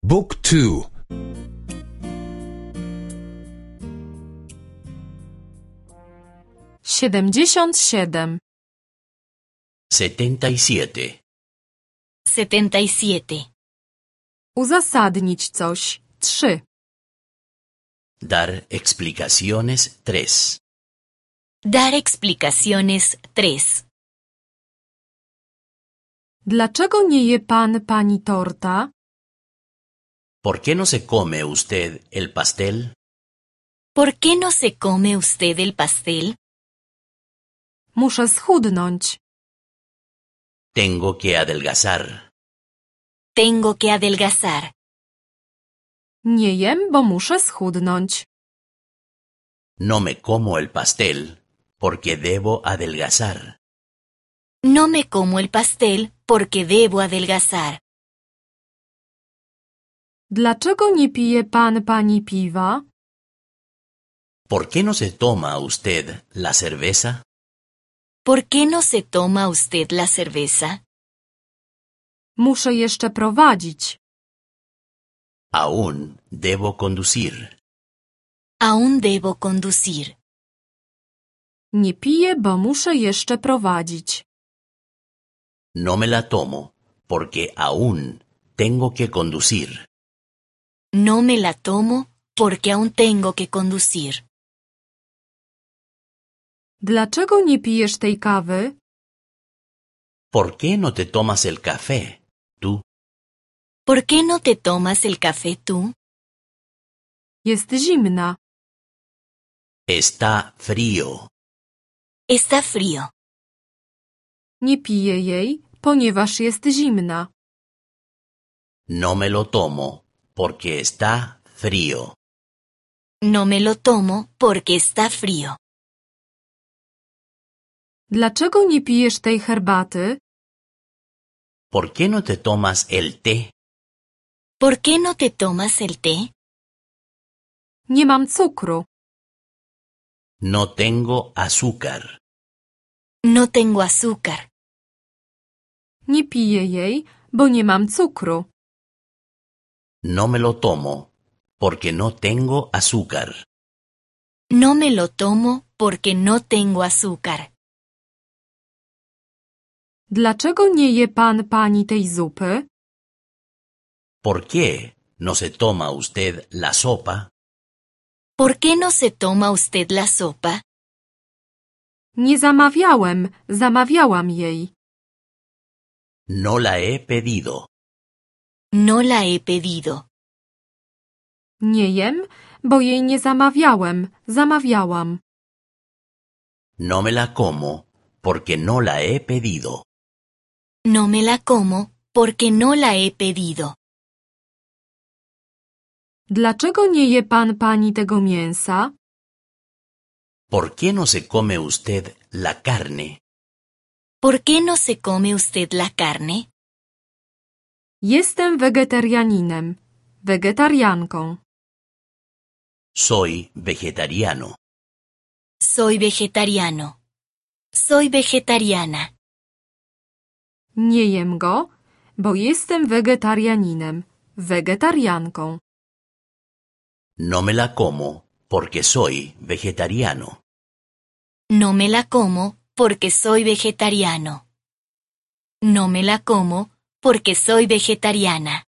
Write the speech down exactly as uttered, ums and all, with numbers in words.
Book two. siedemdziesiąt siedem. setenta y siete. setenta y siete. Uzasadnić coś. Trzy. Dar explicaciones tres. Dar explicaciones tres. Dlaczego nie je pan pani torta? ¿Por qué no se come usted el pastel? ¿Por qué no se come usted el pastel? Muszę schudnąć. Tengo que adelgazar. Tengo que adelgazar. Nie jem, bo muszę schudnąć. No me como el pastel porque debo adelgazar. No me como el pastel porque debo adelgazar. Dlaczego nie pije pan pani piwa? ¿Por qué no se toma usted la cerveza? ¿Por qué no se toma usted la cerveza? Muszę jeszcze prowadzić. Aún debo conducir. Aún debo conducir. Nie piję, bo muszę jeszcze prowadzić. No me la tomo porque aún tengo que conducir. No me la tomo porque aún tengo que conducir. Dlaczego nie pijesz tej kawy? ¿Por qué no te tomas el café, tú? ¿Por qué no te tomas el café tú? Jest zimna. Está frío. Está frío. Nie piję jej, ponieważ jest zimna. No me lo tomo porque está frío. No me lo tomo porque está frío. Dlaczego nie pijesz tej herbaty? ¿Por qué no te tomas el té? ¿Por qué no te tomas el té? Nie mam cukru. No tengo azúcar. No tengo azúcar. Nie piję jej, bo nie mam cukru. No me lo tomo porque no tengo azúcar. No me lo tomo porque no tengo azúcar. Dlaczego nie je pan pani tej zupy? ¿Por qué no se toma usted la sopa? ¿Por qué no se toma usted la sopa? Nie zamawiałem, zamawiałam jej. No la he pedido. No la he pedido. Nie jem, bo jej nie zamawiałem, zamawiałam. No me la como porque no la he pedido. No me la como porque no la he pedido. Dlaczego nie je pan pani tego mięsa? ¿Por qué no se come usted la carne? ¿Por qué no se come usted la carne? Jestem wegetarianinem, wegetarianką. Soy vegetariano. Soy vegetariano. Soy vegetariana. Nie jem go, bo jestem wegetarianinem, wegetarianką. No me la como porque soy vegetariano. No me la como porque soy vegetariano. No me la como porque soy vegetariana.